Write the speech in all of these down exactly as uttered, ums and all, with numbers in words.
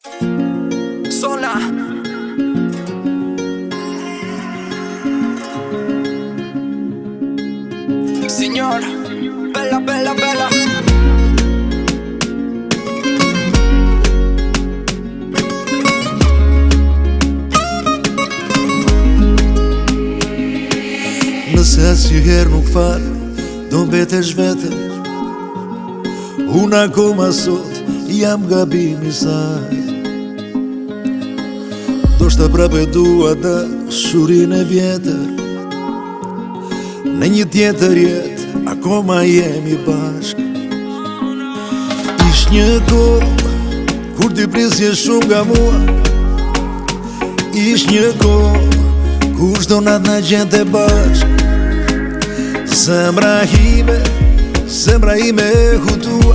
Zona. Signor, bella, bella, bella. Nëse asnjëherë nuk fal, do mbetesh vetëm. Unë akoma sot jam gabimi saj. Do shta prapë e dua dashurinë e vjetër. Në një tjetër jetë, akoma jemi bashk. Ish një kohë, kur ti prisje shumë nga mua. Ish një kohë, kur shdo natë na gjente bashk. Zemra ime, zemra ime e hutua.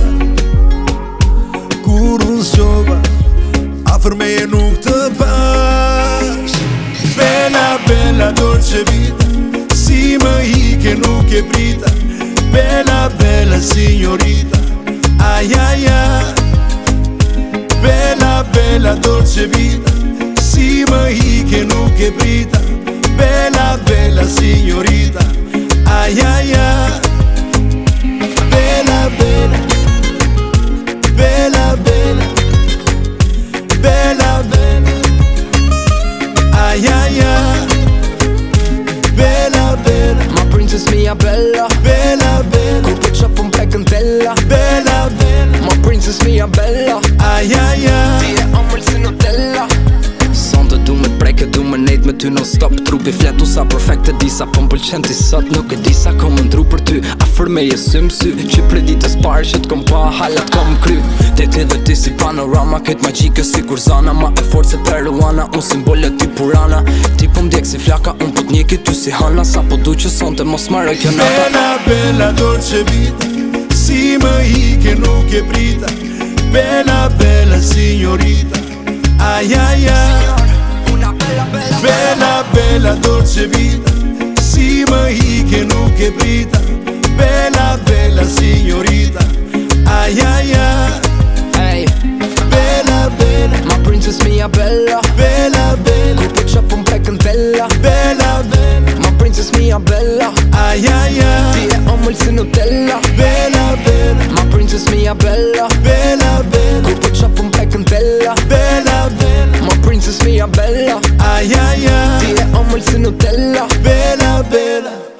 Kur unë zgjova, afër meje nuk të pash. Bella, bella, dolce vita, si më hike nuk e prita. Bella, bella, signorita, ai ai ai. Bella, bella, dolce vita, si më hike nuk e prita. Bella, bella, signorita, ai ai ai. Bella, bella, bella, bella, bella, bella, ai ai ai. Bella, bella, My princess mia bella, bella, bella, kur po qop un pekën tella. bella, bella, My princess mia bella, ai ai ai. ti e ëmbël si Nutella. Sonte du me t'preke, du me nejt me ty non stop. Trupi fletu sa perfekte disa, po m'pëlqen ti sot. Nuk e di sa kom ndru për ty, afër meje sy m'sy. Që prej ditës parë që t'kom pa, halat kom kry. Te ti dhe ti si panorama, këtë magjike si kur zana. Ma e fort se peruana, unë simbole ti purana. Ti po m'djek si flaka, unë po t'njeki ty si hana. Sa po du që sonte mos marrë kjo nata. Bella, bella, dolce vita, si më hike nuk e prita. Bella, bella, signorita, ai ai ai. Una bella, bella, Bella, bella, dolce vita, si më hike nuk e prita. Bella, bella, signorita, ai ai ai. Ey, Bella, bella, my princess mia bella, bella, bella, kur po qop un pekën tella. bella, bella, My princess mia bella, ai ai ti ai. e ëmbël si Nutella. Bella, bella, My princess mia bella, bella, bella, kur po qop un pekën tella. bella, bella, My princess mia bella, ai ai ai. ti e ëmbël si Nutella. Bella, bella.